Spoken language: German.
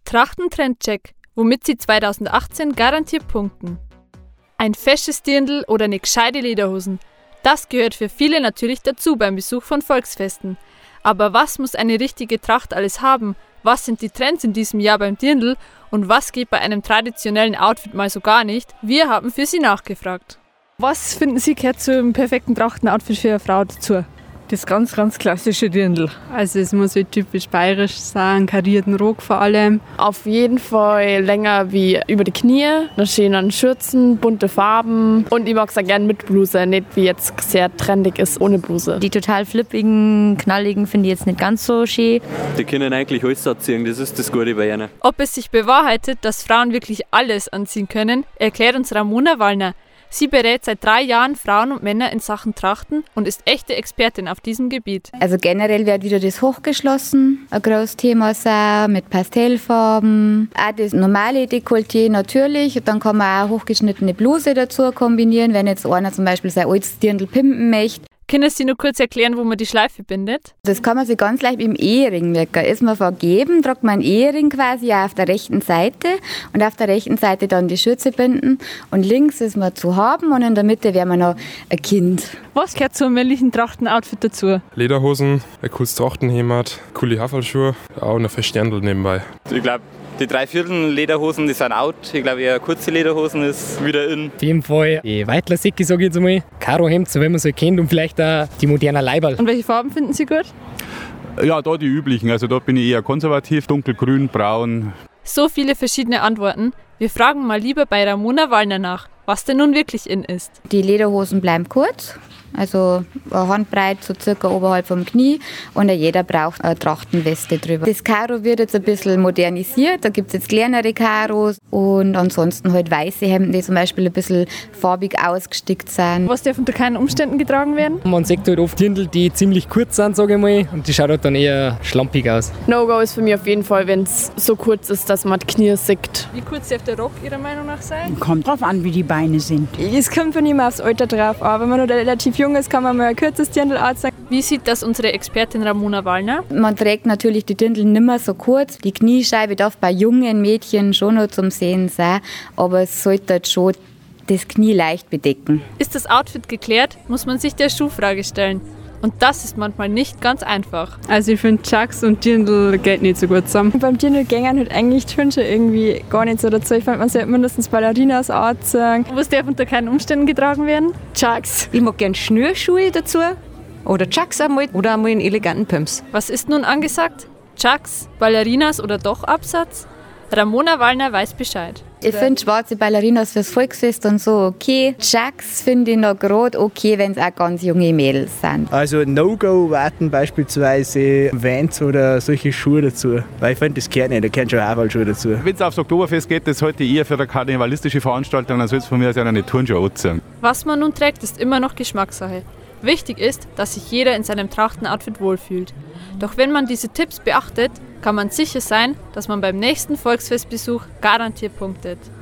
Trachtentrendcheck, womit Sie 2018 garantiert punkten. Ein fesches Dirndl oder eine gescheite Lederhosen. Das gehört für viele natürlich dazu beim Besuch von Volksfesten. Aber was muss eine richtige Tracht alles haben? Was sind die Trends in diesem Jahr beim Dirndl? Und was geht bei einem traditionellen Outfit mal so gar nicht? Wir haben für Sie nachgefragt. Was finden Sie gehört zum perfekten Trachtenoutfit für eine Frau dazu? Das ganz, ganz klassische Dirndl. Also es muss halt typisch bayerisch sein, karierten Rock vor allem. Auf jeden Fall länger wie über die Knie, da stehen dann Schürzen, bunte Farben und ich mag es auch gerne mit Bluse, nicht wie jetzt sehr trendig ist ohne Bluse. Die total flippigen, knalligen finde ich jetzt nicht ganz so schön. Die können eigentlich alles anziehen, das ist das Gute bei ihnen. Ob es sich bewahrheitet, dass Frauen wirklich alles anziehen können, erklärt uns Ramona Wallner. Sie berät seit 3 Jahren Frauen und Männer in Sachen Trachten und ist echte Expertin auf diesem Gebiet. Also generell wird wieder das Hochgeschlossen ein großes Thema sein, mit Pastellfarben. Auch das normale Dekolleté natürlich. Und dann kann man auch hochgeschnittene Bluse dazu kombinieren, wenn jetzt einer zum Beispiel sein altes Dirndl pimpen möchte. Können Sie nur kurz erklären, wo man die Schleife bindet? Das kann man sich ganz leicht im Ehering merken. Ist man vergeben, tragt man einen Ehering quasi auf der rechten Seite und auf der rechten Seite dann die Schürze binden. Und links ist man zu haben und in der Mitte wäre man noch ein Kind. Was gehört zu einem männlichen Trachtenoutfit dazu? Lederhosen, ein cooles Trachtenhemd, coole Haferlschuhe, auch ein festes Dirndl nebenbei. Ich glaube, die 3/4 Lederhosen, die sind out. Ich glaube, eher kurze Lederhosen ist wieder in. Auf jeden Fall die Weitlersäcke, sage ich jetzt einmal. Karohemd, so wie man es kennt, und vielleicht auch die modernen Leiberl. Und welche Farben finden Sie gut? Ja, da die üblichen. Also da bin ich eher konservativ, dunkelgrün, braun. So viele verschiedene Antworten. Wir fragen mal lieber bei Ramona Wallner nach, was denn nun wirklich in ist. Die Lederhosen bleiben kurz, also handbreit, so circa oberhalb vom Knie. Und jeder braucht eine Trachtenweste drüber. Das Karo wird jetzt ein bisschen modernisiert, da gibt es jetzt kleinere Karos und ansonsten halt weiße Hemden, die zum Beispiel ein bisschen farbig ausgestickt sind. Was darf unter keinen Umständen getragen werden? Man sieht halt oft Dirndl, die ziemlich kurz sind, sage ich mal, und die schaut halt dann eher schlampig aus. No-Go ist für mich auf jeden Fall, wenn es so kurz ist, dass man die Knie sieht. Wie kurz darf der Rock Ihrer Meinung nach sein? Kommt drauf an, wie die Beine sind. Es kommt von ihm aufs Alter drauf, aber wenn man noch relativ jung ist, kann man mal ein kurzes Dirndl anziehen. Wie sieht das unsere Expertin Ramona Wallner? Man trägt natürlich die Dirndl nicht mehr so kurz. Die Kniescheibe darf bei jungen Mädchen schon noch zum Sehen sein, aber es sollte halt schon das Knie leicht bedecken. Ist das Outfit geklärt, muss man sich der Schuhfrage stellen. Und das ist manchmal nicht ganz einfach. Also ich finde Chucks und Dirndl geht nicht so gut zusammen. Beim Dirndl gängern halt eigentlich die Wünsche irgendwie gar nicht so dazu. Ich fand, man sollte mindestens Ballerinas anziehen. Was darf unter keinen Umständen getragen werden? Chucks. Ich mag gerne Schnürschuhe dazu. Oder Chucks einmal. Oder einmal einen eleganten Pumps. Was ist nun angesagt? Chucks, Ballerinas oder doch Absatz? Ramona Wallner weiß Bescheid. Ich finde schwarze Ballerinas fürs Volksfest und so okay. Chucks finde ich noch gerade okay, wenn es auch ganz junge Mädels sind. Also No-Go warten beispielsweise Vans oder solche Schuhe dazu. Weil ich finde, das gehört nicht, da gehören schon Haferlschuhe dazu. Wenn es aufs Oktoberfest geht, das halte ich eher für eine karnevalistische Veranstaltung, dann soll es von mir aus eine Turnschuhe anziehen. Was man nun trägt, ist immer noch Geschmackssache. Wichtig ist, dass sich jeder in seinem Trachtenoutfit wohlfühlt. Doch wenn man diese Tipps beachtet, kann man sicher sein, dass man beim nächsten Volksfestbesuch garantiert punktet.